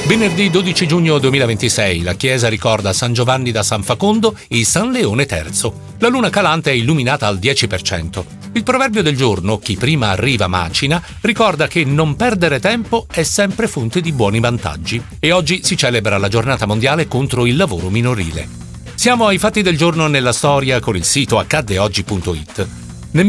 Venerdì 12 giugno 2026 la chiesa ricorda San Giovanni da San Facondo e San Leone III. La luna calante è illuminata al 10%. Il proverbio del giorno, chi prima arriva macina, ricorda che non perdere tempo è sempre fonte di buoni vantaggi. E oggi si celebra la giornata mondiale contro il lavoro minorile. Siamo ai fatti del giorno nella storia con il sito accaddeoggi.it. Nel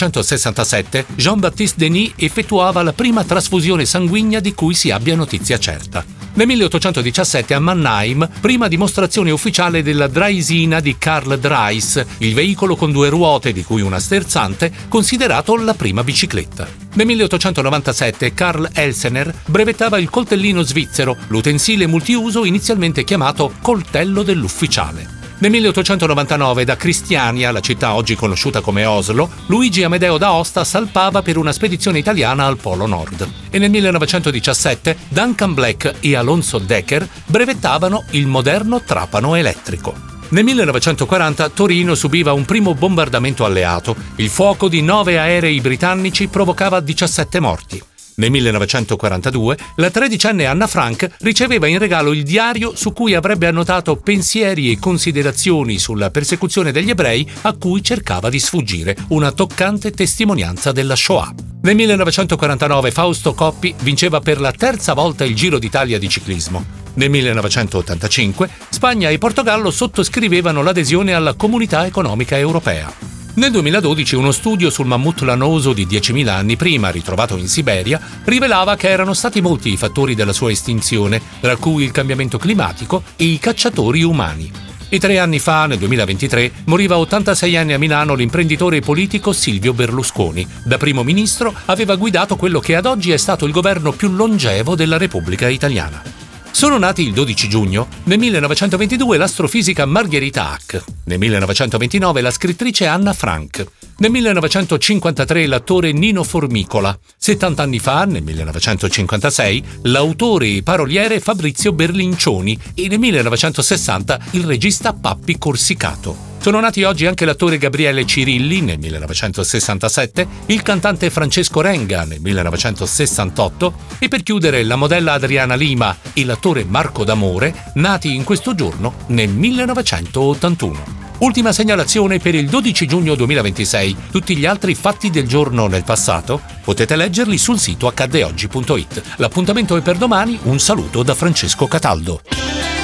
1667 Jean-Baptiste Denis effettuava la prima trasfusione sanguigna di cui si abbia notizia certa. Nel 1817 a Mannheim, prima dimostrazione ufficiale della Draisina di Karl Drais, il veicolo con 2 ruote di cui una sterzante, considerato la prima bicicletta. Nel 1897 Karl Elsener brevettava il coltellino svizzero, l'utensile multiuso inizialmente chiamato coltello dell'ufficiale. Nel 1899 da Cristiania, la città oggi conosciuta come Oslo, Luigi Amedeo d'Aosta salpava per una spedizione italiana al Polo Nord. E nel 1917 Duncan Black e Alonso Decker brevettavano il moderno trapano elettrico. Nel 1940 Torino subiva un primo bombardamento alleato. Il fuoco di 9 aerei britannici provocava 17 morti. Nel 1942 la 13enne Anna Frank riceveva in regalo il diario su cui avrebbe annotato pensieri e considerazioni sulla persecuzione degli ebrei a cui cercava di sfuggire, una toccante testimonianza della Shoah. Nel 1949 Fausto Coppi vinceva per la 3ª volta il Giro d'Italia di ciclismo. Nel 1985 Spagna e Portogallo sottoscrivevano l'adesione alla Comunità Economica Europea. Nel 2012 uno studio sul mammut lanoso di 10.000 anni prima, ritrovato in Siberia, rivelava che erano stati molti i fattori della sua estinzione, tra cui il cambiamento climatico e i cacciatori umani. E 3 anni fa, nel 2023, moriva a 86 anni a Milano l'imprenditore politico Silvio Berlusconi. Da primo ministro aveva guidato quello che ad oggi è stato il governo più longevo della Repubblica Italiana. Sono nati il 12 giugno, nel 1922 l'astrofisica Margherita Hack, nel 1929 la scrittrice Anna Frank, nel 1953 l'attore Nino Formicola, 70 anni fa, nel 1956, l'autore e paroliere Fabrizio Berlincioni e nel 1960 il regista Pappi Corsicato. Sono nati oggi anche l'attore Gabriele Cirilli nel 1967, il cantante Francesco Renga nel 1968 e per chiudere la modella Adriana Lima e l'attore Marco D'Amore, nati in questo giorno nel 1981. Ultima segnalazione per il 12 giugno 2026. Tutti gli altri fatti del giorno nel passato potete leggerli sul sito accaddeoggi.it. L'appuntamento è per domani. Un saluto da Francesco Cataldo.